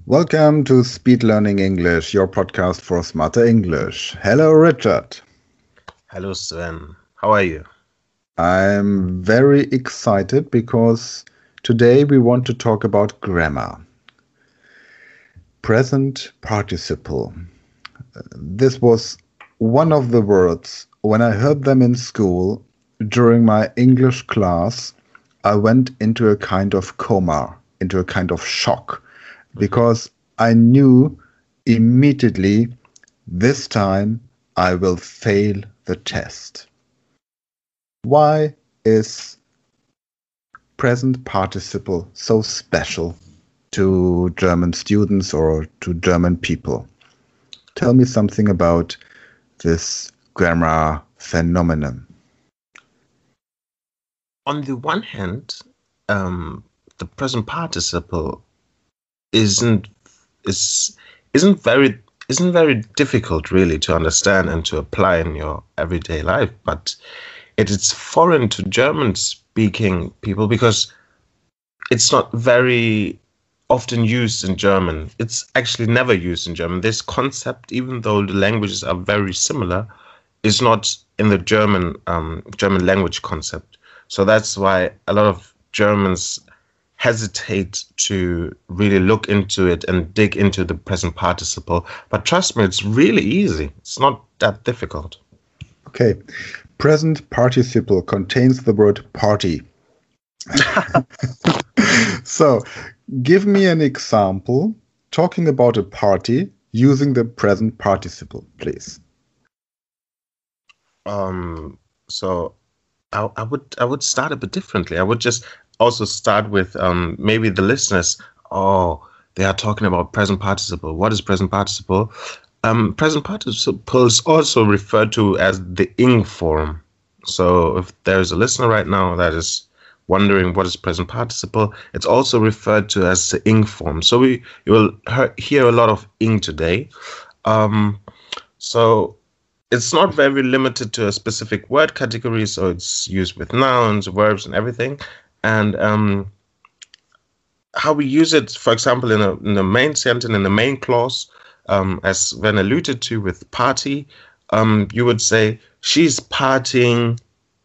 Welcome to Speed Learning English, your podcast for smarter English. Hello, Richard. Hello, Sven. How are you? I'm very excited because today we want to talk about grammar. Present participle. This was one of the words when I heard them in school during my English class. I went into a kind of coma, into a kind of shock, because I knew immediately this time I will fail the test. Why is present participle so special to German students or to German people? Tell me something about this grammar phenomenon. On the one hand, the present participle isn't very difficult really to understand and to apply in your everyday life, but it is foreign to German-speaking people because it's not very often used in German. It's actually never used in German. This concept, even though the languages are very similar, is not in the German language concept. So that's why a lot of Germans hesitate to really look into it and dig into the present participle. But trust me, it's really easy. It's not that difficult. Okay. Present participle contains the word party. So, give me an example talking about a party using the present participle, please. So I would start a bit differently. I would just also start with maybe the listeners. Oh, they are talking about present participle. What is present participle? Present participle is also referred to as the ing form. So if there's a listener right now that is wondering what is present participle, it's also referred to as the ing form. So you will hear a lot of ing today. So it's not very limited to a specific word category, so it's used with nouns, verbs, and everything. And how we use it, for example, in the main sentence, in the main clause, as Sven alluded to with party, you would say, she's partying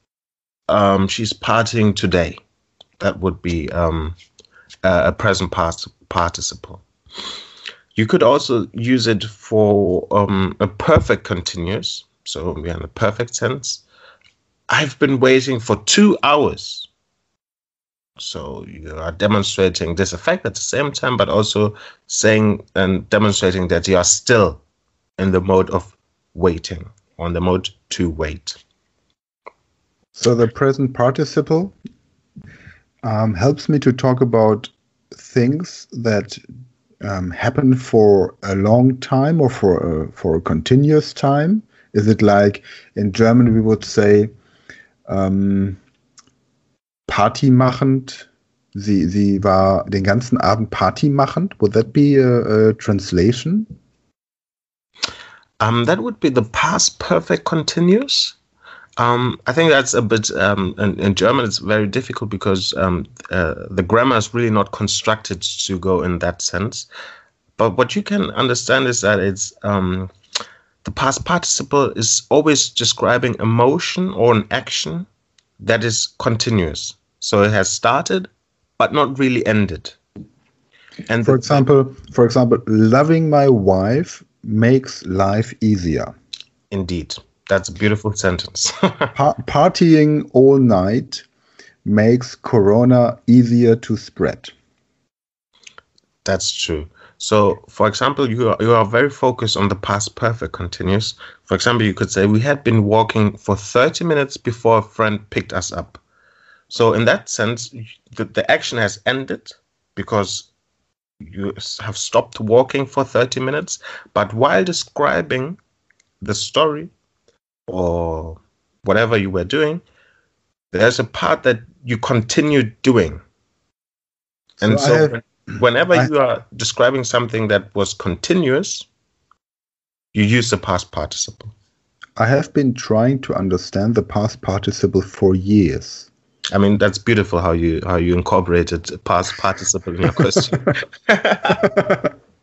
today. That would be a present participle. You could also use it for a perfect continuous. So we are in a perfect tense. I've been waiting for 2 hours. So you are demonstrating this effect at the same time, but also saying and demonstrating that you are still in the mode of waiting, on the mode to wait. So the present participle helps me to talk about things that happen for a long time or for a continuous time? Is it like in German we would say Party machend? Sie war den ganzen Abend Party machend. Would that be a translation? That would be the past perfect continuous. I think that's a bit, in German it's very difficult because the grammar is really not constructed to go in that sense. But what you can understand is that it's the past participle is always describing a motion or an action that is continuous. So it has started, but not really ended. And for example, loving my wife makes life easier. Indeed. That's a beautiful sentence. Partying all night makes corona easier to spread. That's true. So, for example, you are very focused on the past perfect continuous. For example, you could say, we had been walking for 30 minutes before a friend picked us up. So in that sense, the action has ended because you have stopped walking for 30 minutes. But while describing the story, or whatever you were doing, there's a part that you continue doing. And so whenever you are describing something that was continuous, you use the past participle. I have been trying to understand the past participle for years. I mean, that's beautiful how you incorporated past participle in your question.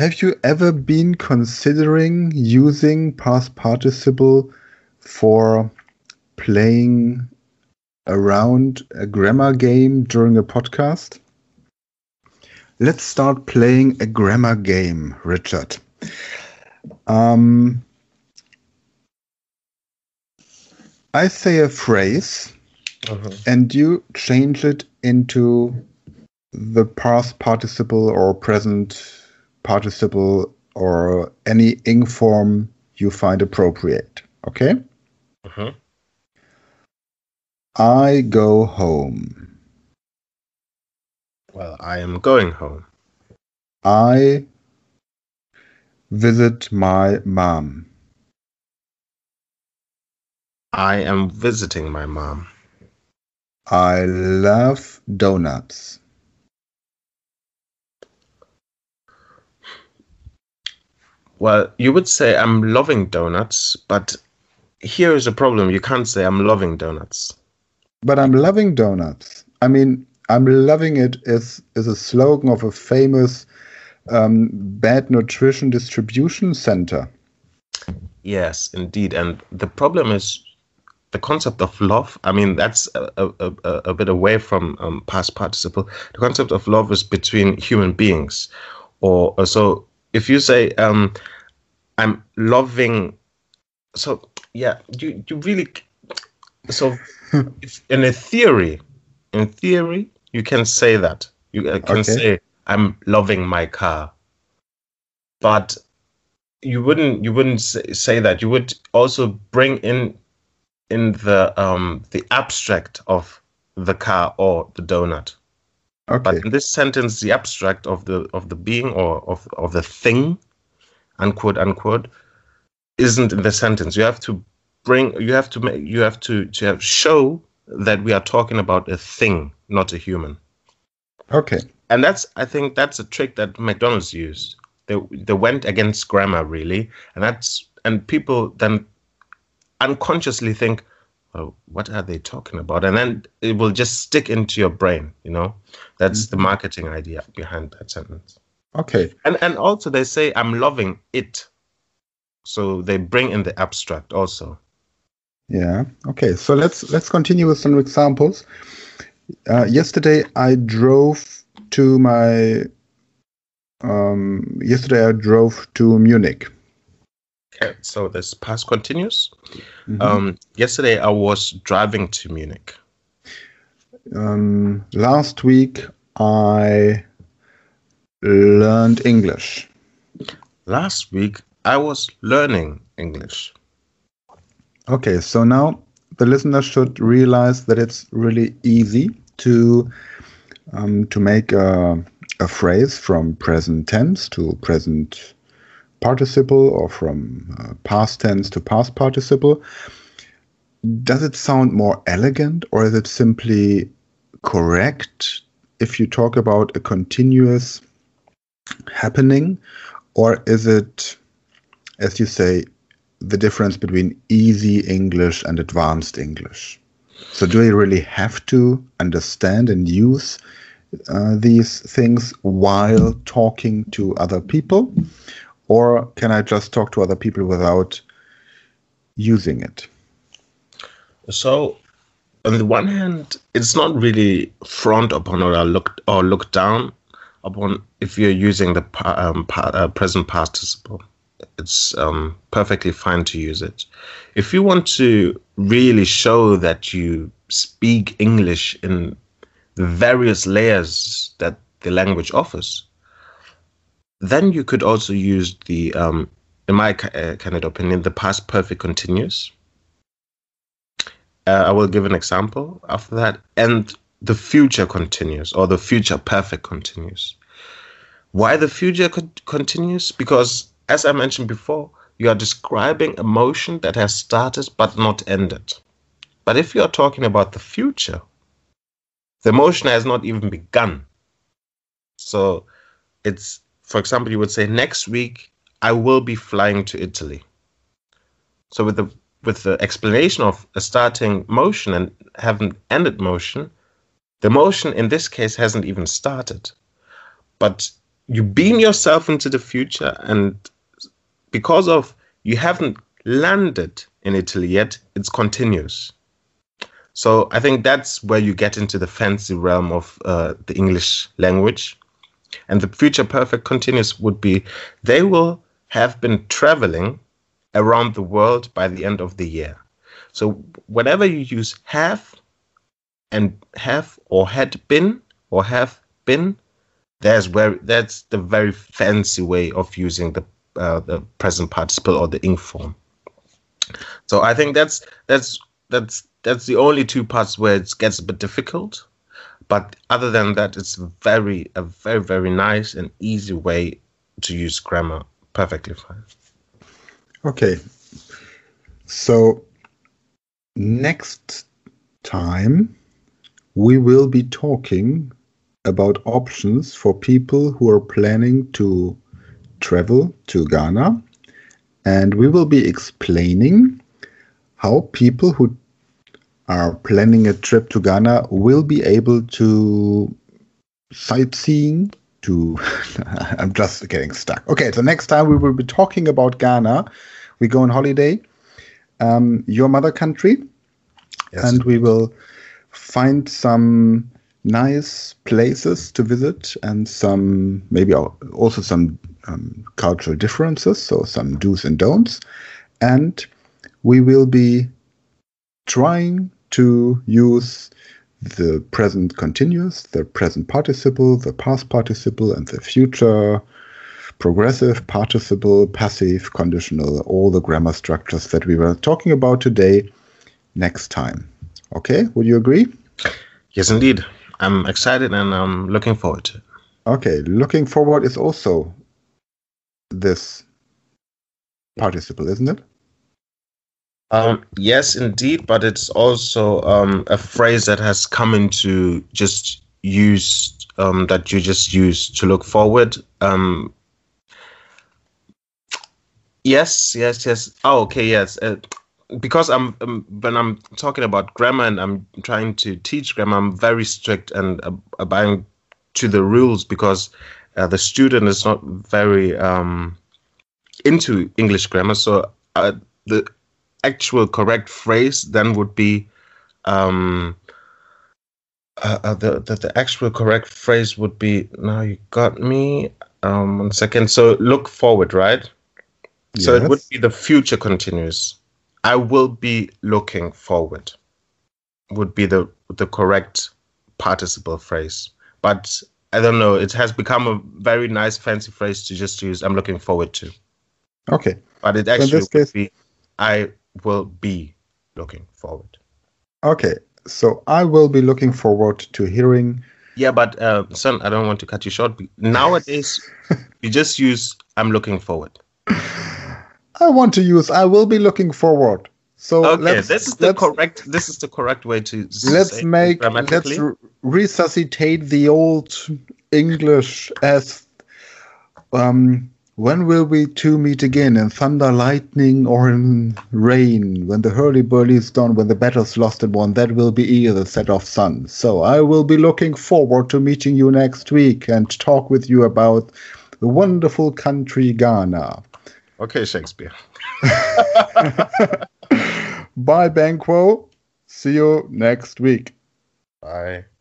Have you ever been considering using past participle for playing around a grammar game during a podcast? Let's start playing a grammar game, Richard. I say a phrase, and you change it into the past participle or present participle or any ing form you find appropriate. Okay? I go home. Well, I am going home. I visit my mom. I am visiting my mom. I love donuts. Well, you would say I'm loving donuts, but here is a problem. You can't say I'm loving donuts. But I'm loving donuts. I mean, I'm loving it is a slogan of a famous bad nutrition distribution center. Yes, indeed. And the problem is the concept of love. I mean, that's a bit away from past participle. The concept of love is between human beings. Or so if you say I'm loving, so yeah, you really, so if in theory, you can say that. You can say I'm loving my car, but you wouldn't say that. You would also bring in the abstract of the car or the donut. Okay. But in this sentence, the abstract of the being or of the thing, unquote unquote, isn't in the sentence. You have to show that we are talking about a thing, not a human. Okay. And I think that's a trick that McDonald's used. They went against grammar really, and people then unconsciously think, well, what are they talking about? And then it will just stick into your brain, you know? That's the marketing idea behind that sentence. Okay. And also they say, I'm loving it. So they bring in the abstract also. Yeah. Okay. So let's continue with some examples. Yesterday I drove to Munich. Okay, so this past continuous. Yesterday I was driving to Munich. Last week I learned English. Last week I was learning English. Okay, so now the listener should realize that it's really easy to make a phrase from present tense to present participle or from past tense to past participle. Does it sound more elegant, or is it simply correct if you talk about a continuous happening, or is it, as you say, the difference between easy English and advanced English? So do I really have to understand and use these things while talking to other people? Or can I just talk to other people without using it? So, on the one hand, it's not really frowned upon or looked down upon if you're using the present participle. It's perfectly fine to use it. If you want to really show that you speak English in the various layers that the language offers, then you could also use the, in my candid opinion, the past perfect continuous. I will give an example after that, and the future continuous or the future perfect continuous. Why the future continuous? Because, as I mentioned before, you are describing a motion that has started but not ended. But if you are talking about the future, the motion has not even begun. So it's, for example, you would say, next week I will be flying to Italy. So with the explanation of a starting motion and haven't ended motion, the motion in this case hasn't even started. But you beam yourself into the future, and because of you haven't landed in Italy yet, it's continuous. So I think that's where you get into the fancy realm of the English language. And the future perfect continuous would be they will have been traveling around the world by the end of the year. So whenever you use have and have or had been or have been, that's the very fancy way of using the present participle or the ing form. So I think that's the only two parts where it gets a bit difficult. But other than that, it's a very, very nice and easy way to use grammar perfectly fine. Okay. So next time we will be talking about options for people who are planning to travel to Ghana, and we will be explaining how people who are planning a trip to Ghana will be able to sightseeing to I'm just getting stuck. Okay, so next time we will be talking about Ghana. We go on holiday, your mother country, yes, and we will find some nice places to visit and some maybe also some cultural differences, so some do's and don'ts, and we will be trying to use the present continuous, the present participle, the past participle, and the future progressive, participle, passive, conditional, all the grammar structures that we were talking about today next time. Okay, would you agree? Yes, indeed. I'm excited and I'm looking forward to it. Okay, looking forward is also this participle, isn't it? Yes, indeed, but it's also a phrase that has come into just use that you just use to look forward. Yes. Oh, okay, yes. Because when I'm talking about grammar and I'm trying to teach grammar, I'm very strict and abiding to the rules because the student is not very into English grammar. So the actual correct phrase then would be the actual correct phrase would be, now you got me, 1 second. So look forward, right? Yes. So it would be the future continuous. I will be looking forward would be the correct participle phrase. But I don't know, it has become a very nice fancy phrase to just use I'm looking forward to. Okay. But it actually would be I will be looking forward. Okay, so I will be looking forward to hearing. Yeah, but son, I don't want to cut you short. Nowadays, you just use I'm looking forward. I want to use I will be looking forward. So okay, this is the correct way to let's resuscitate the old English as when will we two meet again? In thunder, lightning, or in rain? When the hurly-burly is done, when the battle's lost and won, that will be ere the set of sun. So I will be looking forward to meeting you next week and talk with you about the wonderful country Ghana. Okay, Shakespeare. Bye, Banquo. See you next week. Bye.